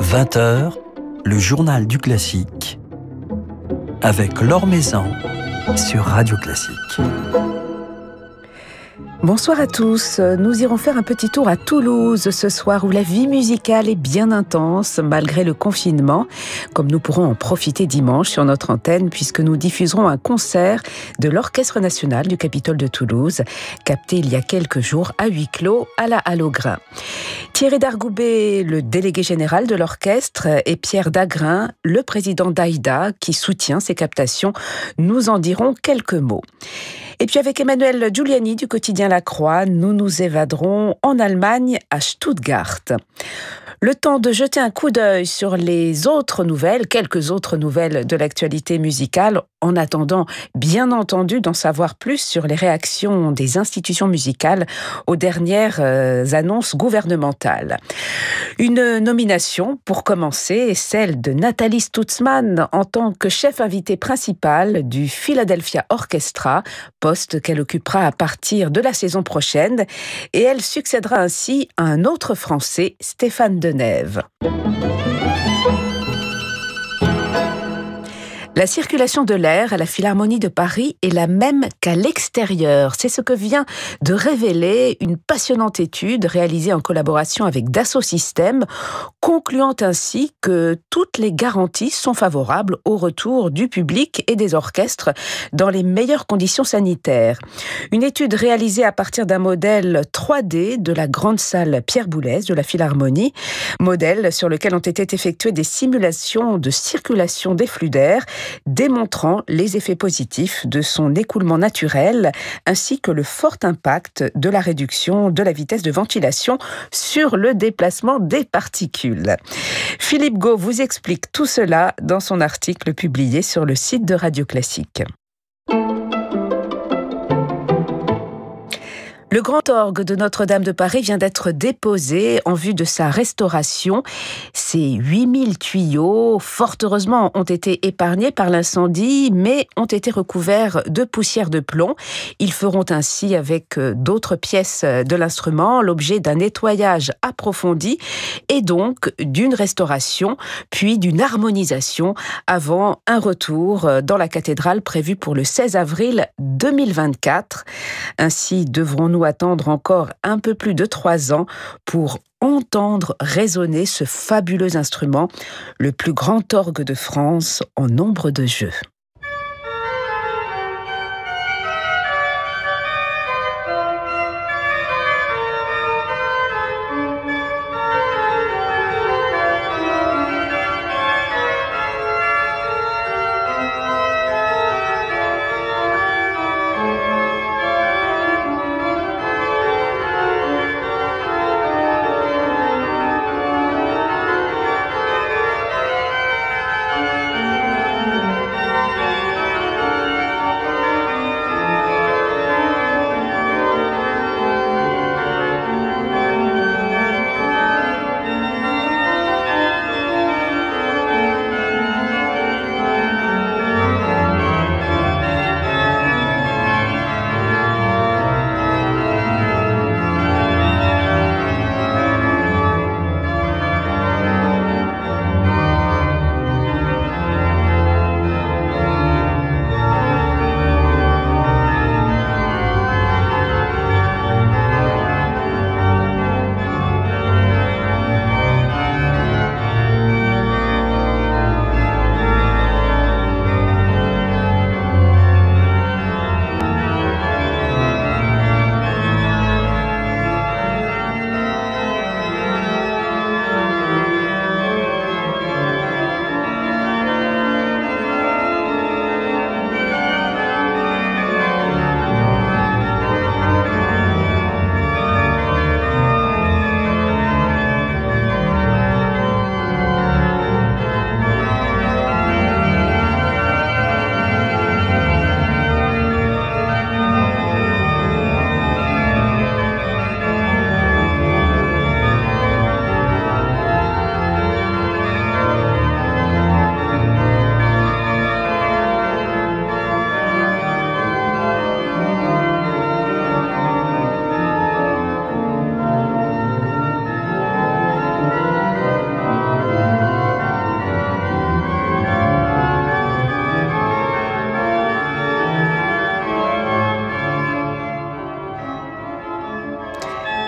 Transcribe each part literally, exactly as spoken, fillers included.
vingt heures, le journal du classique avec Laure Maison sur Radio Classique. Bonsoir à tous, nous irons faire un petit tour à Toulouse ce soir où la vie musicale est bien intense malgré le confinement, comme nous pourrons en profiter dimanche sur notre antenne puisque nous diffuserons un concert de l'Orchestre National du Capitole de Toulouse, capté il y a quelques jours à huis clos à la Halle aux Grains. Thierry Dargoubet, le délégué général de l'orchestre, et Pierre Dagrin, le président d'Aïda, qui soutient ces captations, nous en diront quelques mots. Et puis avec Emmanuel Giuliani du quotidien La Croix, nous nous évaderons en Allemagne à Stuttgart. Le temps de jeter un coup d'œil sur les autres nouvelles, quelques autres nouvelles de l'actualité musicale, en attendant, bien entendu, d'en savoir plus sur les réactions des institutions musicales aux dernières euh, annonces gouvernementales. Une nomination, pour commencer, celle de Nathalie Stutzmann en tant que chef invité principal du Philadelphia Orchestra, poste qu'elle occupera à partir de la saison prochaine, et elle succédera ainsi à un autre Français, Stéphane Denève. La circulation de l'air à la Philharmonie de Paris est la même qu'à l'extérieur. C'est ce que vient de révéler une passionnante étude réalisée en collaboration avec Dassault Systèmes, concluant ainsi que toutes les garanties sont favorables au retour du public et des orchestres dans les meilleures conditions sanitaires. Une étude réalisée à partir d'un modèle trois D de la grande salle Pierre Boulez de la Philharmonie, modèle sur lequel ont été effectuées des simulations de circulation des flux d'air, démontrant les effets positifs de son écoulement naturel ainsi que le fort impact de la réduction de la vitesse de ventilation sur le déplacement des particules. Philippe Gau vous explique tout cela dans son article publié sur le site de Radio Classique. Le grand orgue de Notre-Dame de Paris vient d'être déposé en vue de sa restauration. Ces huit mille tuyaux, fort heureusement, ont été épargnés par l'incendie, mais ont été recouverts de poussière de plomb. Ils feront ainsi, avec d'autres pièces de l'instrument, l'objet d'un nettoyage approfondi et donc d'une restauration, puis d'une harmonisation avant un retour dans la cathédrale prévu pour le seize avril deux mille vingt-quatre. Ainsi devrons-nous attendre encore un peu plus de trois ans pour entendre résonner ce fabuleux instrument, le plus grand orgue de France en nombre de jeux.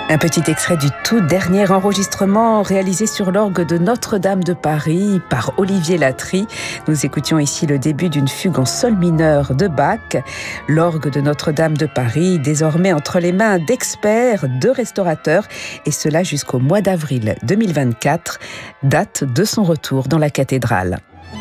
Un petit extrait du tout dernier enregistrement réalisé sur l'orgue de Notre-Dame de Paris par Olivier Latry. Nous écoutions ici le début d'une fugue en sol mineur de Bach. L'orgue de Notre-Dame de Paris, désormais entre les mains d'experts, de restaurateurs, et cela jusqu'au mois d'avril deux mille vingt-quatre, date de son retour dans la cathédrale.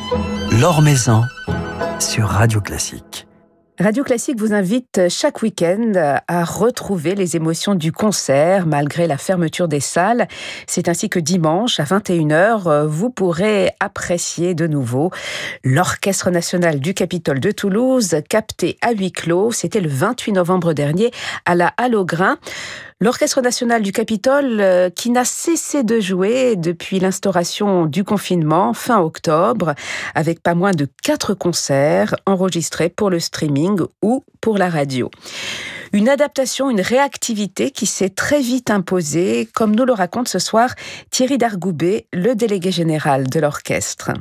Laure Maison sur Radio Classique. Radio Classique vous invite chaque week-end à retrouver les émotions du concert malgré la fermeture des salles. C'est ainsi que dimanche à vingt et une heures, vous pourrez apprécier de nouveau l'Orchestre national du Capitole de Toulouse, capté à huis clos. C'était le vingt-huit novembre dernier à la Halle aux Grains. L'Orchestre national du Capitole euh, qui n'a cessé de jouer depuis l'instauration du confinement fin octobre, avec pas moins de quatre concerts enregistrés pour le streaming ou pour la radio. Une adaptation, une réactivité qui s'est très vite imposée, comme nous le raconte ce soir Thierry Dargoubet, le délégué général de l'orchestre.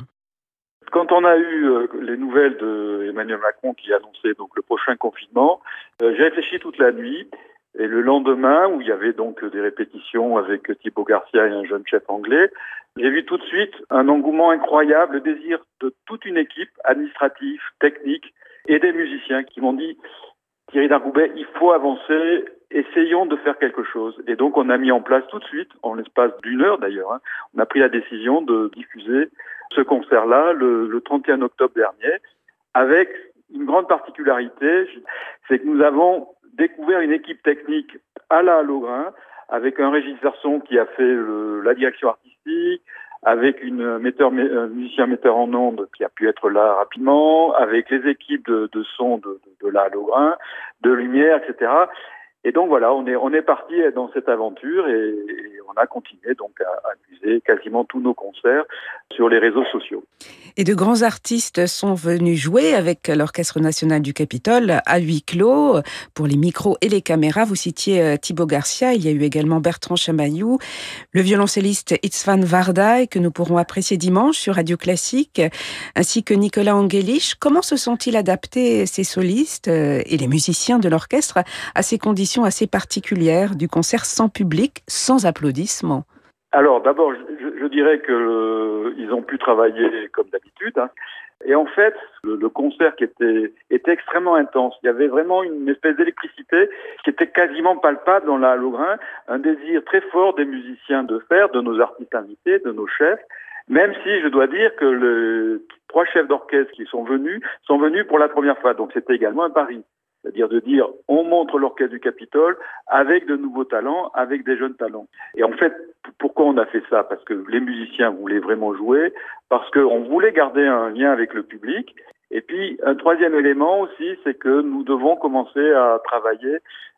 Quand on a eu euh, les nouvelles d'Emmanuel Macron qui annonçait donc le prochain confinement, euh, j'ai réfléchi toute la nuit. Et le lendemain, où il y avait donc des répétitions avec Thibaut Garcia et un jeune chef anglais, j'ai vu tout de suite un engouement incroyable, le désir de toute une équipe administrative, technique et des musiciens qui m'ont dit « Thierry Dargoubet, il faut avancer, essayons de faire quelque chose ». Et donc on a mis en place tout de suite, en l'espace d'une heure d'ailleurs, hein, on a pris la décision de diffuser ce concert-là le, le trente et un octobre dernier, avec une grande particularité, c'est que nous avons découvert une équipe technique à la Halle aux Grains, avec un régisseur son qui a fait le, la direction artistique, avec une metteur, un musicien metteur en ondes qui a pu être là rapidement, avec les équipes de, de son de, de, de la Halle aux Grains, de lumière, et cetera. Et donc voilà, on est on est parti dans cette aventure et, et on a continué donc à, à diffuser quasiment tous nos concerts sur les réseaux sociaux. Et de grands artistes sont venus jouer avec l'Orchestre national du Capitole à huis clos pour les micros et les caméras. Vous citiez Thibaut Garcia, il y a eu également Bertrand Chamaillou, le violoncelliste István Vardai que nous pourrons apprécier dimanche sur Radio Classique, ainsi que Nicolas Angelich. Comment se sont-ils adaptés, ces solistes et les musiciens de l'orchestre, à ces conditions assez particulières du concert sans public, sans applaudissements? Alors d'abord, je, je dirais que euh, ils ont pu travailler comme d'habitude, hein. Et en fait, le, le concert qui était était extrêmement intense. Il y avait vraiment une espèce d'électricité qui était quasiment palpable dans la Halle aux Grains, un désir très fort des musiciens de faire, de nos artistes invités, de nos chefs. Même si je dois dire que les trois chefs d'orchestre qui sont venus sont venus pour la première fois, donc c'était également un pari. C'est-à-dire de dire, on montre l'orchestre du Capitole avec de nouveaux talents, avec des jeunes talents. Et en fait, pourquoi on a fait ça? Parce que les musiciens voulaient vraiment jouer, parce qu'on voulait garder un lien avec le public. Et puis, un troisième élément aussi, c'est que nous devons commencer à travailler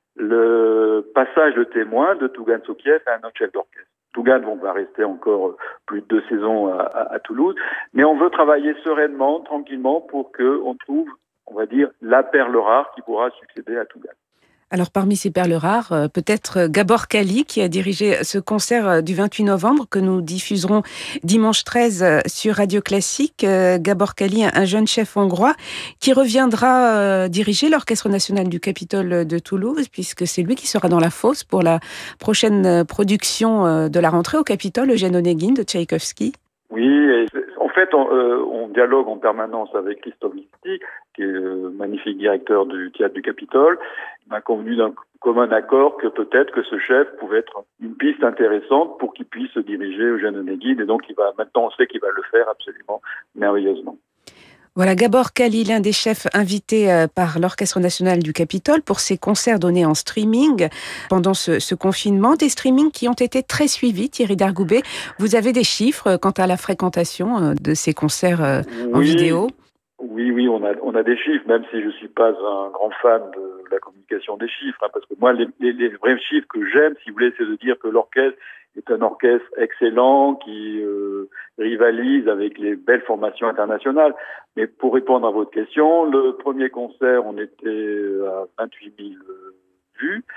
le passage de témoin de Tougan Sokiev à un autre chef d'orchestre. Tougan, on va rester encore plus de deux saisons à, à, à Toulouse, mais on veut travailler sereinement, tranquillement, pour qu'on trouve, on va dire, la perle rare qui pourra succéder à Tougan. Alors parmi ces perles rares, peut-être Gabor Kali qui a dirigé ce concert du vingt-huit novembre que nous diffuserons dimanche treize sur Radio Classique. Gabor Kali, un jeune chef hongrois qui reviendra diriger l'Orchestre national du Capitole de Toulouse, puisque c'est lui qui sera dans la fosse pour la prochaine production de la rentrée au Capitole, Eugène Onegin de Tchaïkovski. Oui, et en fait, on, euh, on dialogue en permanence avec Christophe Listi, qui est le magnifique directeur du théâtre du Capitole. On a convenu d'un commun accord que peut-être que ce chef pouvait être une piste intéressante pour qu'il puisse diriger Eugène Onegin. Et donc, il va, maintenant, on sait qu'il va le faire absolument merveilleusement. Voilà, Gabor Kali, l'un des chefs invités par l'Orchestre national du Capitole pour ses concerts donnés en streaming pendant ce, ce confinement. Des streamings qui ont été très suivis, Thierry Dargoubet. Vous avez des chiffres quant à la fréquentation de ces concerts en oui, vidéo? Oui, oui, on a, on a des chiffres, même si je ne suis pas un grand fan de la communication des chiffres, hein, parce que moi, les, les, les vrais chiffres que j'aime, si vous voulez, c'est de dire que l'orchestre est un orchestre excellent qui euh, rivalise avec les belles formations internationales. Mais pour répondre à votre question, le premier concert, on était à vingt-huit mille vues.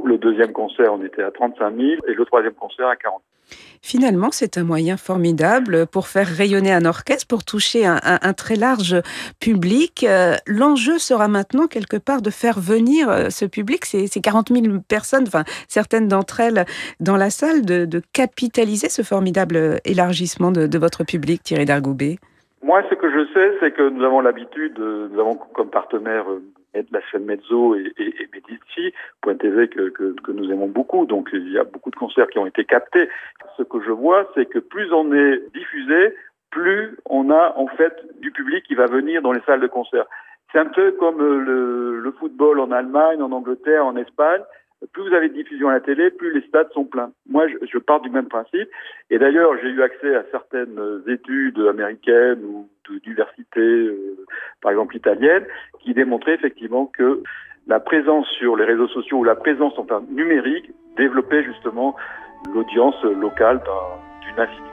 Le deuxième concert, on était à trente-cinq mille et le troisième concert à quarante. Finalement, c'est un moyen formidable pour faire rayonner un orchestre, pour toucher un, un- un très large public. Euh, l'enjeu sera maintenant, quelque part, de faire venir euh, ce public, ces, ces quarante mille personnes, enfin, certaines d'entre elles dans la salle, de, de capitaliser ce formidable élargissement de, de votre public, Thierry Dargoubet. Moi, ce que je sais, c'est que nous avons l'habitude, euh, nous avons comme partenaire euh, la chaîne Mezzo et, et, et Medici, Point T V que, que, que nous aimons beaucoup. Donc, il y a beaucoup de concerts qui ont été captés. Ce que je vois, c'est que plus on est diffusé, plus on a en fait du public qui va venir dans les salles de concert. C'est un peu comme euh, le, le football en Allemagne, en Angleterre, en Espagne. Plus vous avez de diffusion à la télé, plus les stades sont pleins. Moi, je, je pars du même principe. Et d'ailleurs, j'ai eu accès à certaines études américaines ou d'universités, euh, par exemple italiennes, qui démontraient effectivement que la présence sur les réseaux sociaux ou la présence enfin, numérique développait justement l'audience locale d'un, d'une institution.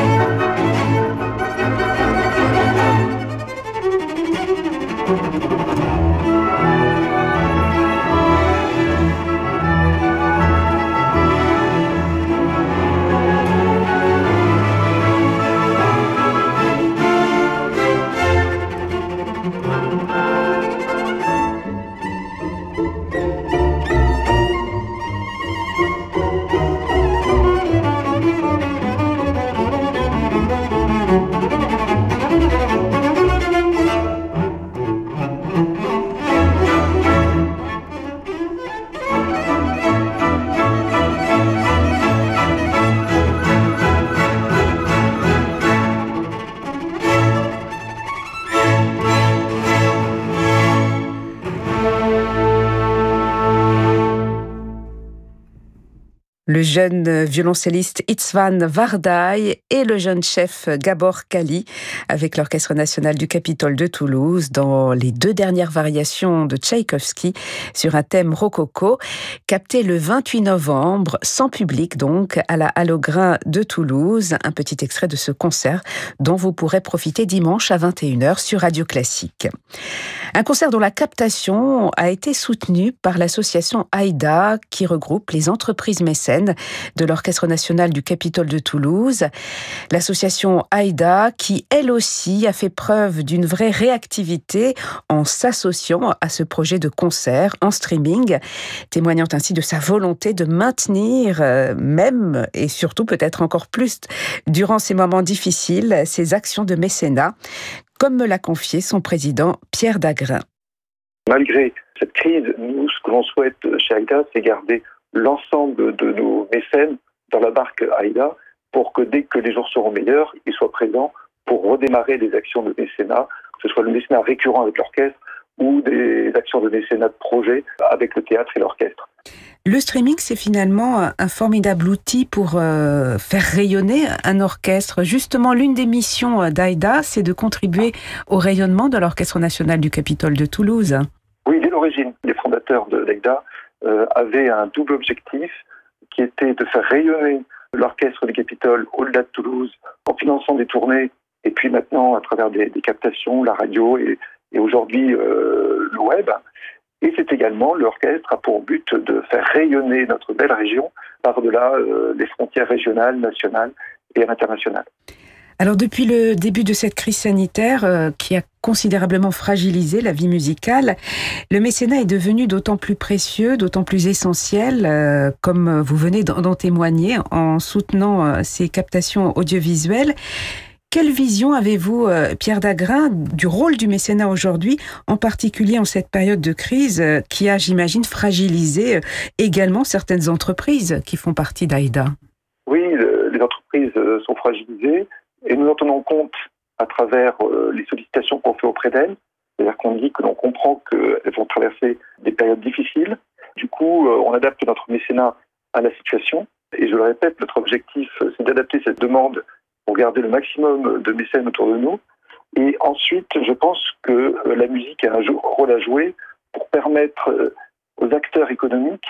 Thank you. Le jeune violoncelliste István Várdály et le jeune chef Gábor Kali avec l'Orchestre national du Capitole de Toulouse dans les deux dernières variations de Tchaïkovski sur un thème rococo, capté le vingt-huit novembre, sans public donc, à la Halle aux Grains de Toulouse. Un petit extrait de ce concert dont vous pourrez profiter dimanche à vingt et une heures sur Radio Classique. Un concert dont la captation a été soutenue par l'association AIDA qui regroupe les entreprises mécènes de l'Orchestre national du Capitole de Toulouse. L'association AIDA qui, elle aussi, a fait preuve d'une vraie réactivité en s'associant à ce projet de concert en streaming, témoignant ainsi de sa volonté de maintenir, euh, même et surtout peut-être encore plus durant ces moments difficiles, ses actions de mécénat, comme me l'a confié son président Pierre Dagrin. Malgré cette crise, nous, ce que l'on souhaite chez AIDA, c'est garder l'ensemble de nos mécènes dans la barque AIDA pour que dès que les jours seront meilleurs, ils soient présents pour redémarrer des actions de mécénat, que ce soit le mécénat récurrent avec l'orchestre ou des actions de mécénat de projet avec le théâtre et l'orchestre. Le streaming, c'est finalement un formidable outil pour euh, faire rayonner un orchestre. Justement, l'une des missions d'AIDA, c'est de contribuer au rayonnement de l'Orchestre national du Capitole de Toulouse. Oui, dès l'origine, les fondateurs de l'AIDA euh, avaient un double objectif qui était de faire rayonner l'Orchestre du Capitole au-delà de Toulouse en finançant des tournées et puis maintenant à travers des, des captations, la radio et, et aujourd'hui euh, le web. Et c'est également, l'orchestre a pour but de faire rayonner notre belle région par-delà euh, les frontières régionales, nationales et internationales. Alors depuis le début de cette crise sanitaire euh, qui a considérablement fragilisé la vie musicale, le mécénat est devenu d'autant plus précieux, d'autant plus essentiel, euh, comme vous venez d'en témoigner en soutenant euh, ces captations audiovisuelles. Quelle vision avez-vous, Pierre Dagrin, du rôle du mécénat aujourd'hui, en particulier en cette période de crise qui a, j'imagine, fragilisé également certaines entreprises qui font partie d'AIDA? Oui, les entreprises sont fragilisées et nous en tenons compte à travers les sollicitations qu'on fait auprès d'elles. C'est-à-dire qu'on dit que l'on comprend qu'elles vont traverser des périodes difficiles. Du coup, on adapte notre mécénat à la situation. Et je le répète, notre objectif, c'est d'adapter cette demande pour garder le maximum de mécènes autour de nous. Et ensuite, je pense que la musique a un rôle à jouer pour permettre aux acteurs économiques,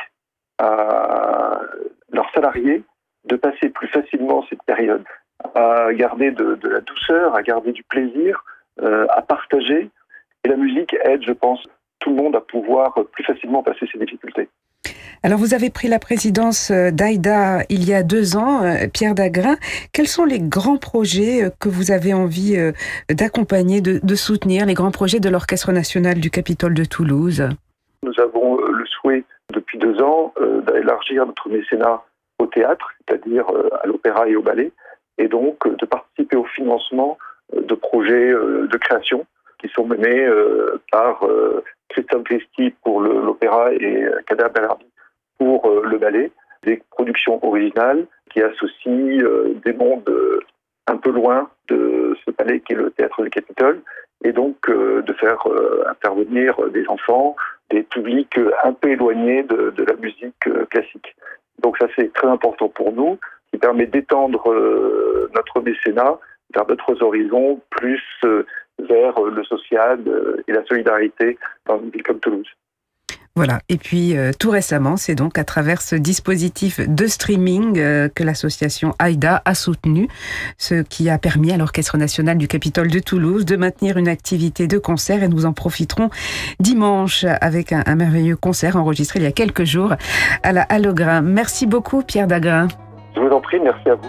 à leurs salariés, de passer plus facilement cette période, à garder de, de la douceur, à garder du plaisir, euh, à partager. Et la musique aide, je pense, tout le monde à pouvoir plus facilement passer ces difficultés. Alors, vous avez pris la présidence d'AIDA il y a deux ans, Pierre Dagrin. Quels sont les grands projets que vous avez envie d'accompagner, de, de soutenir, les grands projets de l'Orchestre national du Capitole de Toulouse? Nous avons le souhait, depuis deux ans, d'élargir notre mécénat au théâtre, c'est-à-dire à l'opéra et au ballet, et donc de participer au financement de projets de création qui sont menés par Christophe Christie pour l'opéra et Kader Berardi pour euh, le ballet, des productions originales qui associent euh, des mondes euh, un peu loin de ce palais qui est le théâtre du Capitole, et donc euh, de faire euh, intervenir des enfants, des publics euh, un peu éloignés de, de la musique euh, classique. Donc ça, c'est très important pour nous, qui permet d'étendre euh, notre mécénat vers d'autres horizons, plus euh, vers euh, le social euh, et la solidarité dans une ville comme Toulouse. Voilà. Et puis, euh, tout récemment, c'est donc à travers ce dispositif de streaming euh, que l'association AIDA a soutenu, ce qui a permis à l'Orchestre national du Capitole de Toulouse de maintenir une activité de concert, et nous en profiterons dimanche avec un, un merveilleux concert enregistré il y a quelques jours à la Halle aux Grains. Merci beaucoup, Pierre Dagrin. Je vous en prie, merci à vous.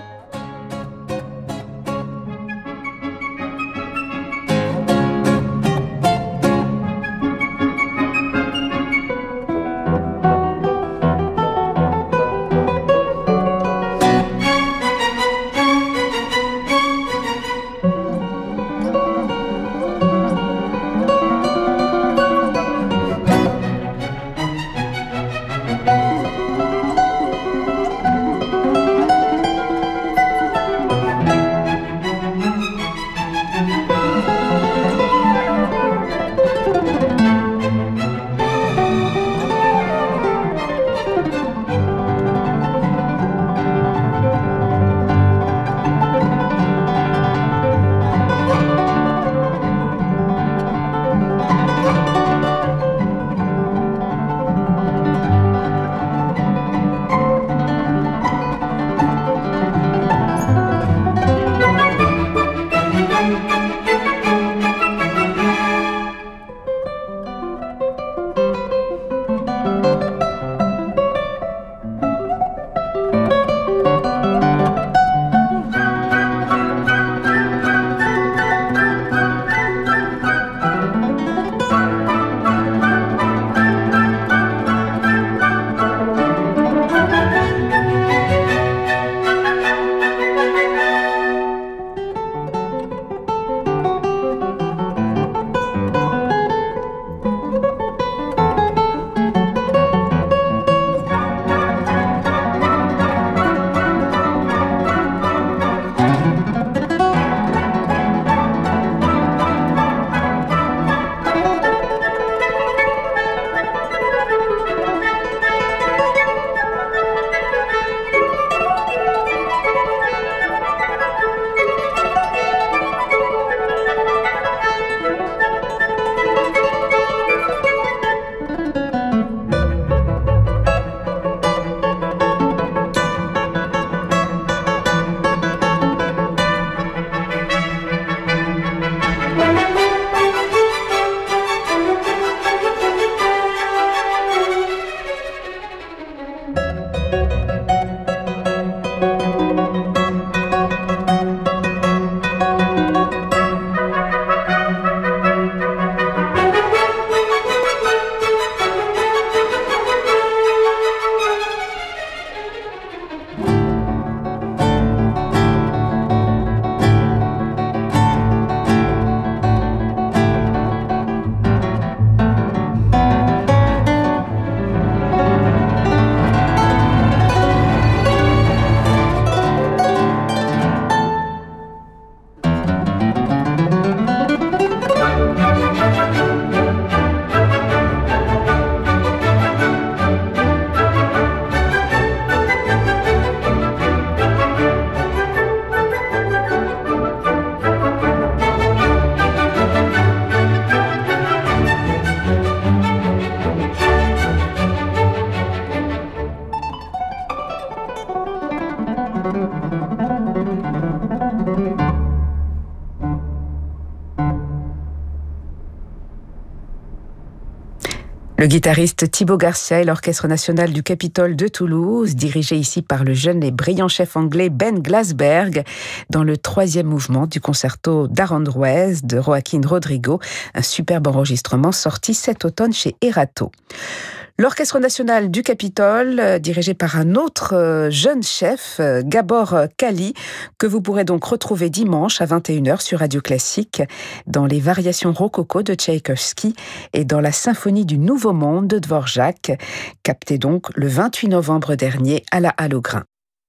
Le guitariste Thibaut Garcia et l'Orchestre national du Capitole de Toulouse, dirigé ici par le jeune et brillant chef anglais Ben Glasberg, dans le troisième mouvement du concerto d'Aranjuez de Joaquín Rodrigo, un superbe enregistrement sorti cet automne chez Erato. L'Orchestre national du Capitole, dirigé par un autre jeune chef, Gabor Kali, que vous pourrez donc retrouver dimanche à vingt et une heures sur Radio Classique, dans les variations rococo de Tchaïkovski et dans la symphonie du Nouveau Monde de Dvorak, captée donc le vingt-huit novembre dernier à la Halle aux Grains.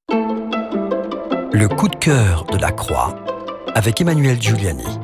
Le coup de cœur de la Croix, avec Emmanuel Giuliani.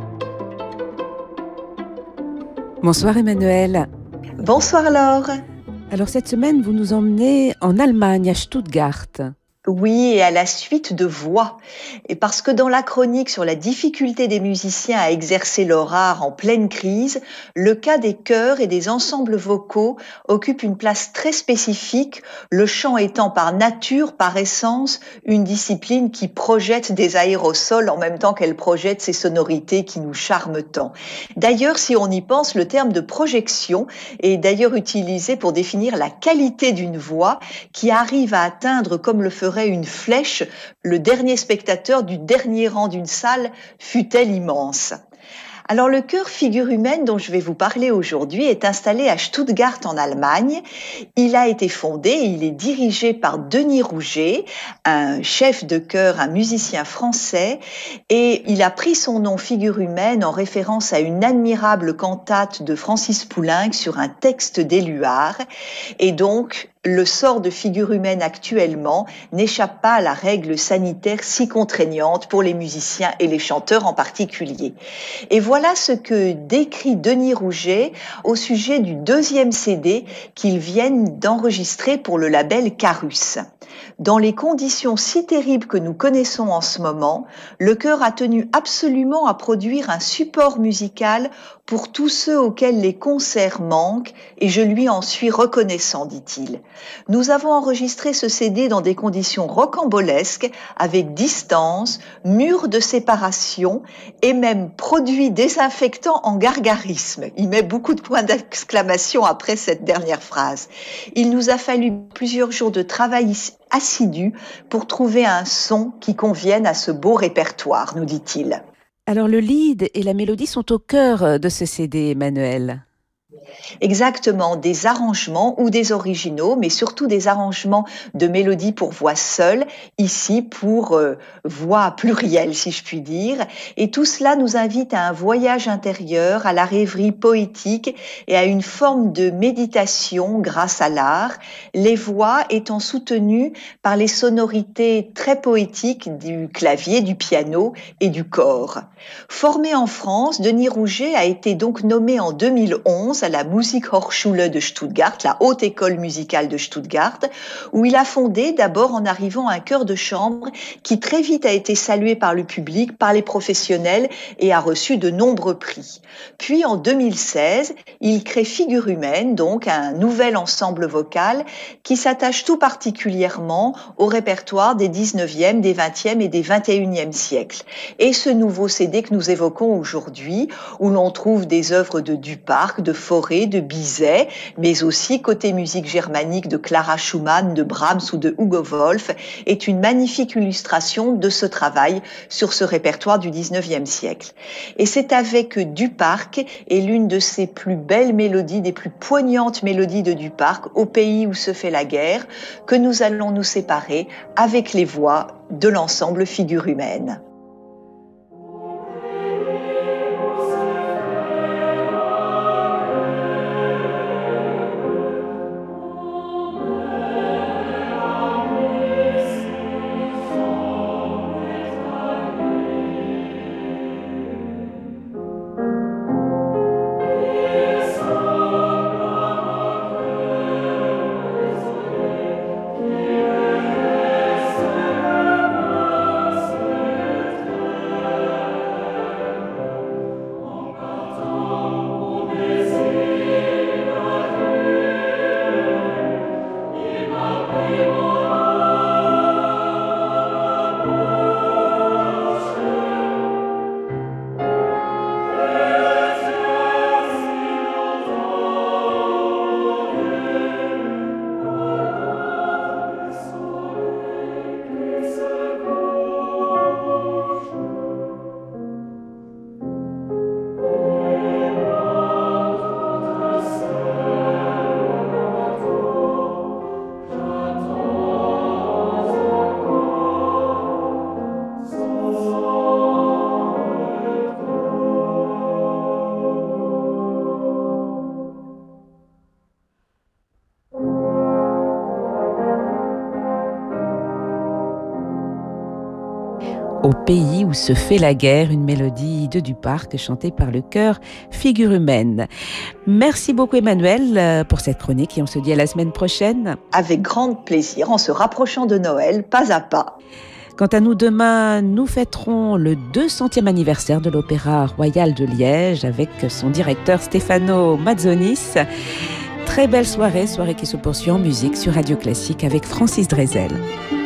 Bonsoir Emmanuel. Bonsoir Laure. Alors cette semaine, vous nous emmenez en Allemagne, à Stuttgart. Oui, et à la suite de voix. Et parce que dans la chronique sur la difficulté des musiciens à exercer leur art en pleine crise, le cas des chœurs et des ensembles vocaux occupe une place très spécifique, le chant étant par nature, par essence, une discipline qui projette des aérosols en même temps qu'elle projette ces sonorités qui nous charment tant. D'ailleurs, si on y pense, le terme de projection est d'ailleurs utilisé pour définir la qualité d'une voix qui arrive à atteindre, comme le ferait une flèche, le dernier spectateur du dernier rang d'une salle, fût-elle immense. Alors le chœur Figure humaine dont je vais vous parler aujourd'hui est installé à Stuttgart en Allemagne. Il a été fondé et il est dirigé par Denis Rouget, un chef de chœur, un musicien français, et il a pris son nom Figure humaine en référence à une admirable cantate de Francis Poulenc sur un texte d'Éluard. Et donc le sort de Figure humaine actuellement n'échappe pas à la règle sanitaire si contraignante pour les musiciens et les chanteurs en particulier. Et voilà ce que décrit Denis Rouget au sujet du deuxième C D qu'ils viennent d'enregistrer pour le label Carus. Dans les conditions si terribles que nous connaissons en ce moment, le chœur a tenu absolument à produire un support musical pour tous ceux auxquels les concerts manquent, et je lui en suis reconnaissant, dit-il. Nous avons enregistré ce C D dans des conditions rocambolesques, avec distance, murs de séparation et même produits désinfectants en gargarisme. Il met beaucoup de points d'exclamation après cette dernière phrase. Il nous a fallu plusieurs jours de travail assidu pour trouver un son qui convienne à ce beau répertoire, nous dit-il. Alors le lead et la mélodie sont au cœur de ce C D, Emmanuel. Exactement, des arrangements ou des originaux, mais surtout des arrangements de mélodies pour voix seule, ici pour euh, voix plurielle, si je puis dire. Et tout cela nous invite à un voyage intérieur, à la rêverie poétique et à une forme de méditation grâce à l'art, les voix étant soutenues par les sonorités très poétiques du clavier, du piano et du cor. Formé en France, Denis Rouget a été donc nommé en deux mille onze à la Musikhochschule de Stuttgart, la haute école musicale de Stuttgart, où il a fondé d'abord en arrivant un chœur de chambre qui très vite a été salué par le public, par les professionnels et a reçu de nombreux prix. Puis en deux mille seize, il crée Figure humaine, donc un nouvel ensemble vocal qui s'attache tout particulièrement au répertoire des dix-neuvième, des vingtième et des vingt et unième siècles. Et ce nouveau C D que nous évoquons aujourd'hui, où l'on trouve des œuvres de Duparc, de Fauré, de Bizet, mais aussi côté musique germanique de Clara Schumann, de Brahms ou de Hugo Wolf, est une magnifique illustration de ce travail sur ce répertoire du dix-neuvième siècle. Et c'est avec Duparc et l'une de ses plus belles mélodies, des plus poignantes mélodies de Duparc, Au pays où se fait la guerre, que nous allons nous séparer avec les voix de l'ensemble Figure humaine. Au pays où se fait la guerre, une mélodie de Duparc chantée par le chœur Figure humaine. Merci beaucoup Emmanuel pour cette chronique et on se dit à la semaine prochaine. Avec grand plaisir, en se rapprochant de Noël, pas à pas. Quant à nous, demain, nous fêterons le deux centième anniversaire de l'Opéra Royal de Liège avec son directeur Stefano Mazzonis. Très belle soirée, soirée qui se poursuit en musique sur Radio Classique avec Francis Drezel.